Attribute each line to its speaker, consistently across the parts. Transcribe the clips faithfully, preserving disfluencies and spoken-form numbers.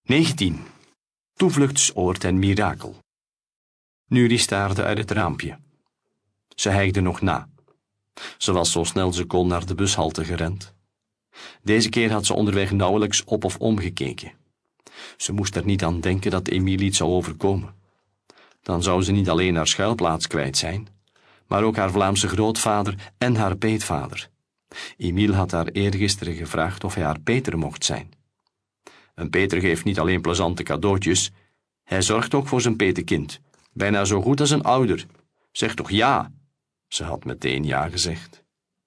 Speaker 1: negentien. Toevluchtsoord en mirakel. Nuri staarde uit het raampje. Ze hijgde nog na. Ze was zo snel ze kon naar de bushalte gerend. Deze keer had ze onderweg nauwelijks op of omgekeken. Ze moest er niet aan denken dat Emiel iets zou overkomen. Dan zou ze niet alleen haar schuilplaats kwijt zijn, maar ook haar Vlaamse grootvader en haar peetvader. Emiel had haar eergisteren gevraagd of hij haar Peter mocht zijn. Een Peter geeft niet alleen plezante cadeautjes, hij zorgt ook voor zijn petekind, bijna zo goed als een ouder. Zeg toch ja? Ze had meteen ja gezegd.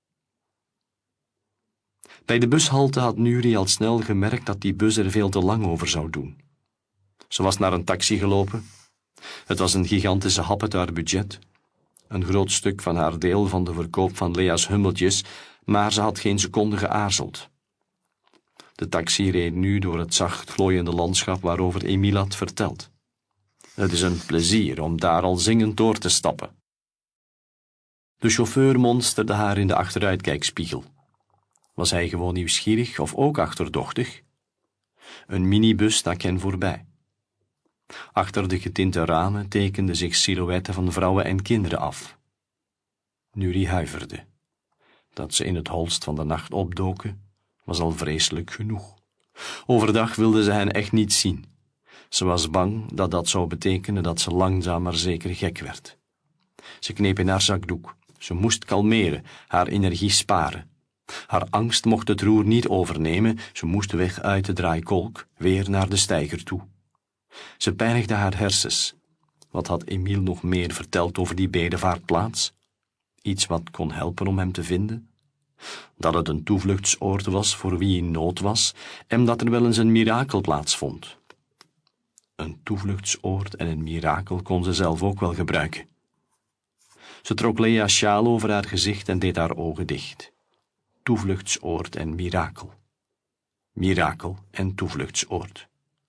Speaker 1: Bij de bushalte had Nuri al snel gemerkt dat die bus er veel te lang over zou doen. Ze was naar een taxi gelopen. Het was een gigantische hap uit haar budget. Een groot stuk van haar deel van de verkoop van Lea's hummeltjes, maar ze had geen seconde geaarzeld. De taxi reed nu door het zacht glooiende landschap waarover Emiel had verteld. Het is een plezier om daar al zingend door te stappen. De chauffeur monsterde haar in de achteruitkijkspiegel. Was hij gewoon nieuwsgierig of ook achterdochtig? Een minibus stak hen voorbij. Achter de getinte ramen tekenden zich silhouetten van vrouwen en kinderen af. Nuri huiverde. Dat ze in het holst van de nacht opdoken, was al vreselijk genoeg. Overdag wilde ze hen echt niet zien. Ze was bang dat dat zou betekenen dat ze langzaam maar zeker gek werd. Ze kneep in haar zakdoek. Ze moest kalmeren, haar energie sparen. Haar angst mocht het roer niet overnemen, ze moest weg uit de draaikolk, weer naar de steiger toe. Ze pijnigde haar hersens. Wat had Emiel nog meer verteld over die bedevaartplaats? Iets wat kon helpen om hem te vinden? Dat het een toevluchtsoord was voor wie in nood was en dat er wel eens een mirakel plaatsvond. Een toevluchtsoord en een mirakel kon ze zelf ook wel gebruiken. Ze trok Lea's sjaal over haar gezicht en deed haar ogen dicht. Toevluchtsoord en mirakel. Mirakel en toevluchtsoord.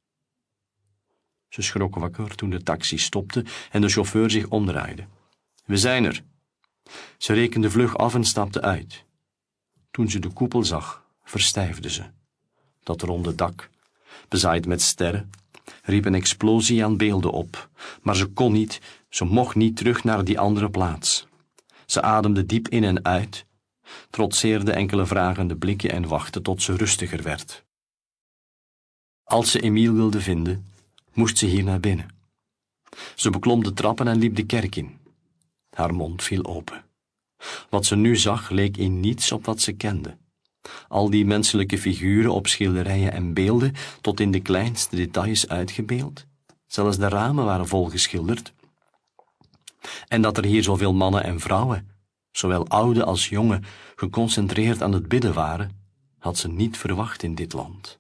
Speaker 1: Ze schrok wakker toen de taxi stopte en de chauffeur zich omdraaide. We zijn er. Ze rekende vlug af en stapte uit. Toen ze de koepel zag, verstijfde ze. Dat ronde dak, bezaaid met sterren, riep een explosie aan beelden op, maar ze kon niet, ze mocht niet terug naar die andere plaats. Ze ademde diep in en uit, trotseerde enkele vragende blikken en wachtte tot ze rustiger werd. Als ze Emiel wilde vinden, moest ze hier naar binnen. Ze beklom de trappen en liep de kerk in. Haar mond viel open. Wat ze nu zag leek in niets op wat ze kende. Al die menselijke figuren op schilderijen en beelden, tot in de kleinste details uitgebeeld. Zelfs de ramen waren volgeschilderd. En dat er hier zoveel mannen en vrouwen, zowel oude als jonge, geconcentreerd aan het bidden waren, had ze niet verwacht in dit land.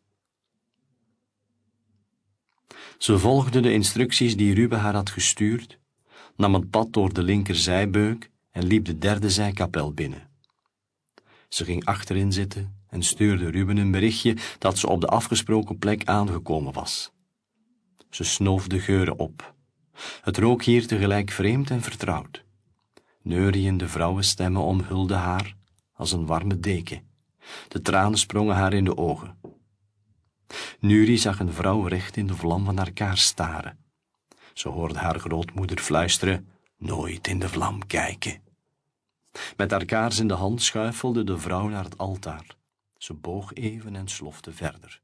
Speaker 1: Ze volgde de instructies die Ruben haar had gestuurd, nam het pad door de linkerzijbeuk en liep de derde zijkapel binnen. Ze ging achterin zitten en stuurde Ruben een berichtje dat ze op de afgesproken plek aangekomen was. Ze snoof de geuren op. Het rook hier tegelijk vreemd en vertrouwd. Neuriënde vrouwenstemmen omhulden haar als een warme deken. De tranen sprongen haar in de ogen. Nuri zag een vrouw recht in de vlam van haar kaars staren. Ze hoorde haar grootmoeder fluisteren, nooit in de vlam kijken. Met haar kaars in de hand schuifelde de vrouw naar het altaar. Ze boog even en slofte verder.